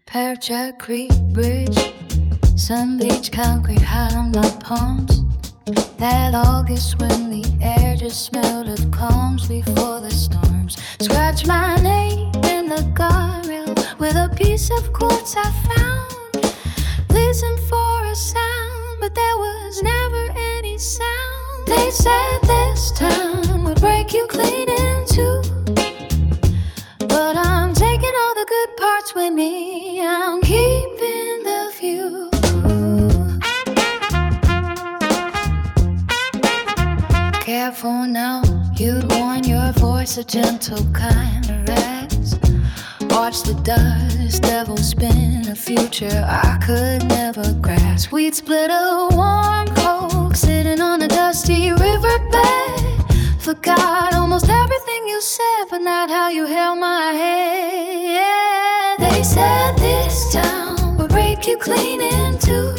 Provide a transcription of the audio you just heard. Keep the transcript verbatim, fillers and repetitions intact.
Pear Creek Bridge, Sun Beach, concrete hot on my palms. That August when the air just smelled of calms before the storms. Scratch my name in the guardrail with a piece of quartz I found. Listen for a sound, but there was never any sound. They said this town would break you clean in two, but I'm taking all the good parts with me. I'm keeping the view. Careful now, you'd warn your voice a gentle kind of rest. Watch the dust devil spin a future I could never grasp. We'd split a warm coke sitting on a dusty riverbed. Forgot almost everything you said, but not how you held my head. They said this town would break you clean in two,